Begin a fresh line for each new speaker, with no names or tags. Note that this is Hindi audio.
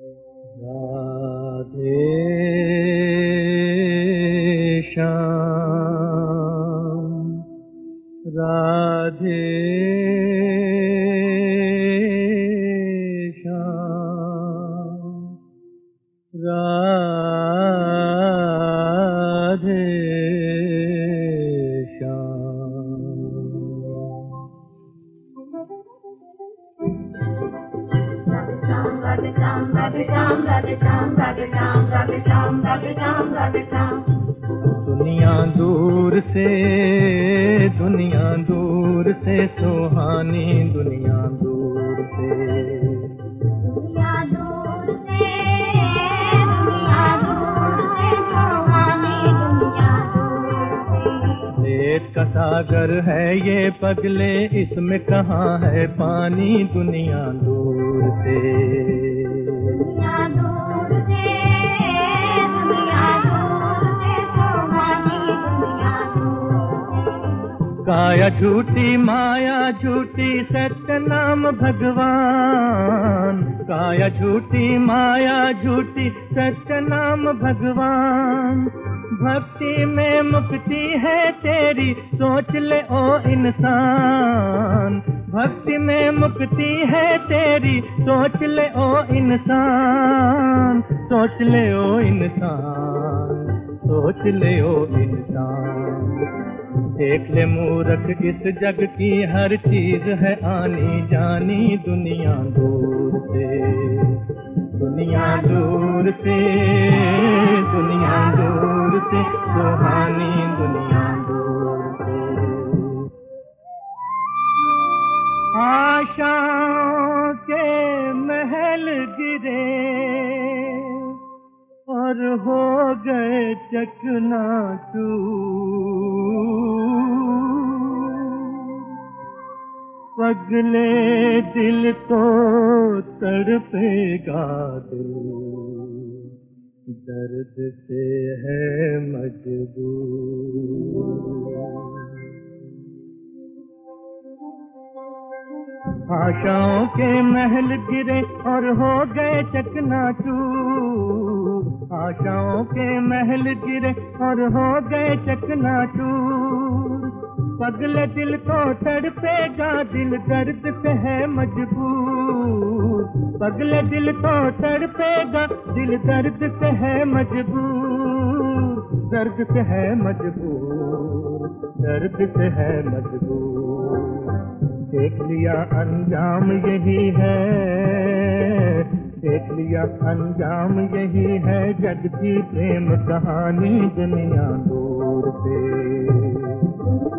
राधे श्याम राधे श्याम राधे दुनिया दूर से सुहानी दुनिया दूर से रेत का सागर है ये पगले इसमें कहाँ है पानी दुनिया दूर से काया झूठी माया झूठी सत्य नाम भगवान काया झूठी माया झूठी सत्य नाम भगवान भक्ति में मुक्ति है तेरी सोच ले ओ इंसान भक्ति में मुक्ति है तेरी सोच ले ओ इंसान सोच ले ओ इंसान सोच ले ओ इंसान देख ले मूर्ख इस जग की हर चीज है आनी जानी दुनिया दूर से दुनिया दूर से दुनिया दूर से सुहानी दुनिया दूर से आशाओं के महल गिरे और हो गए चकनाचूर पगले दिल तो तड़पेगा दिल दर्द से है मजबूर आशाओं के महल गिरे और हो गए चकनाचूर आशाओं के महल गिरे और हो गए चकनाचूर पगले दिल को तड़पेगा दिल दर्द से है मजबूर पगले दिल को तड़पेगा दिल दर्द से है मजबूर दर्द से है मजबूर दर्द से है मजबूर देख लिया अंजाम यही है देख लिया अंजाम यही है जग की प्रेम कहानी दुनिया दूर से